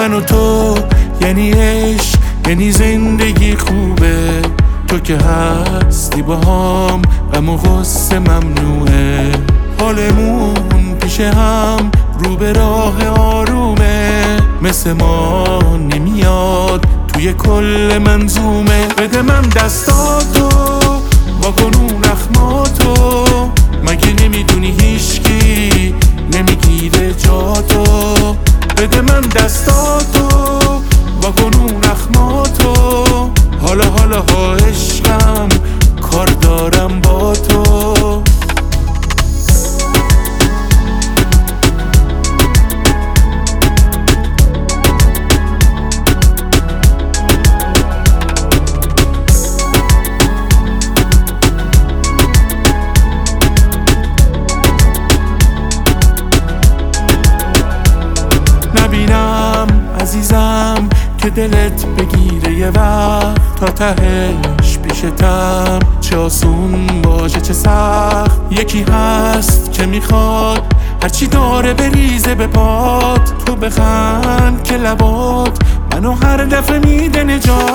من و تو یعنی عشق، یعنی زندگی خوبه. تو که هستی با هم غم و غصه ممنوعه. حالمون پیش هم رو به راه آرومه، مثل ما نمیاد توی کل منظومه. بده من دستاتو واکنون اخماتو، مگه نمیدونی هیچکی نمیگیره جاتو. بده من دستاتو واکنون اخماتو، حالا ها عشقم کار دارم با تو. نبینم عزیزم که دلت بگیره یه وقت، تا تهش پیشتم چه آسون باشه چه سخت. یکی هست که میخواد هرچی داره بریزه به پات، تو بخند که لبات منو هر دفعه میده نجات.